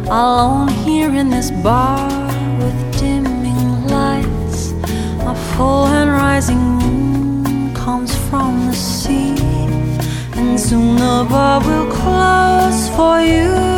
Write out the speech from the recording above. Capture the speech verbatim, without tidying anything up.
alone here in this bar with dimming lights. A full and rising moon comes from the sea, and soon the bar will close for you.